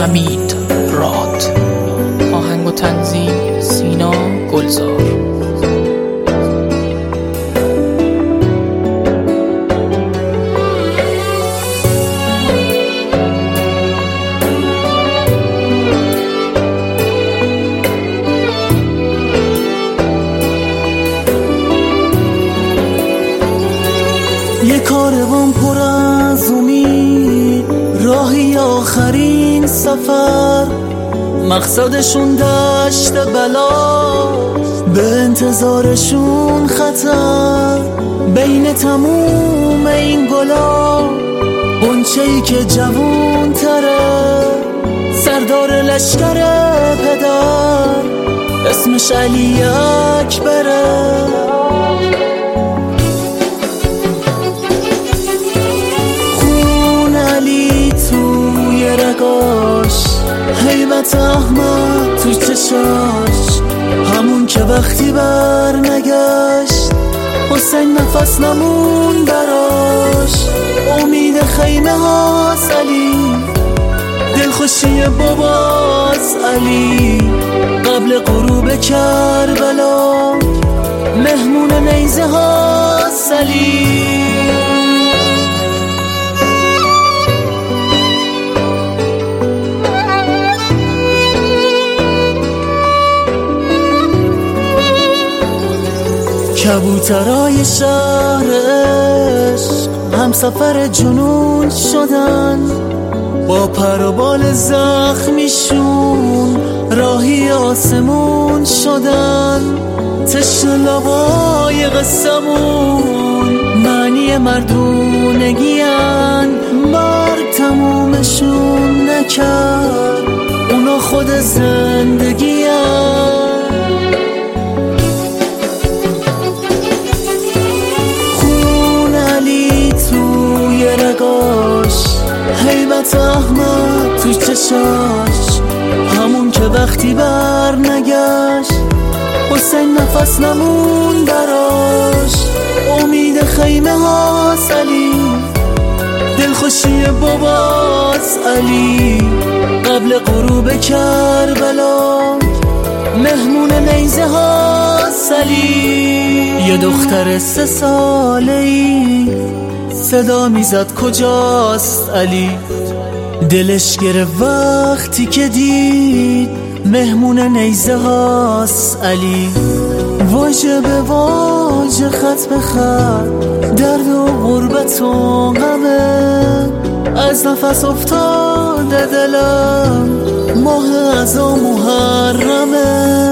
حمید راد. آهنگ و تنظیم سینا گلزار. یه کاروان پر از امید، راهی آخرین سفر، مقصدشون دشت بلا، به انتظارشون خطر. بین تموم این گلا غنچه‌ای که جوون تره، سردار لشکر پدر، اسمش علی اکبره. رگاش هیبت احمد تو چشاش، همون که وقتی بر نگشت حسین نفس نمون براش. امید خیمه هاست علی، دلخوشی باباست علی، قبل غروب کربلا مهمون نیزه هاست علی. کبوترای شهر عشق همسفر جنون شدن، با پر و بال زخمیشون راهی آسمون شدن. تشنه لبای قصمون معنی مردونگیان، مرگ تمومشون نکرد اونا خود زندگیان. هیبت احمد تو چشاش، همون که وقتی بر نگشت حسین نفس نمون براش. امید خیمه هاست علی، دلخوشی باباست علی، قبل غروب کربلا مهمون نیزه هاست علی. یه دختر 3 ساله‌ای صدا میزد کجاست علی، دلش گرفت وقتی که دید مهمون نیزه هاست علی. واژه به واژه خط به خط درد و غربت و غمه، از نفس افتاده دلم ماه از محرمه.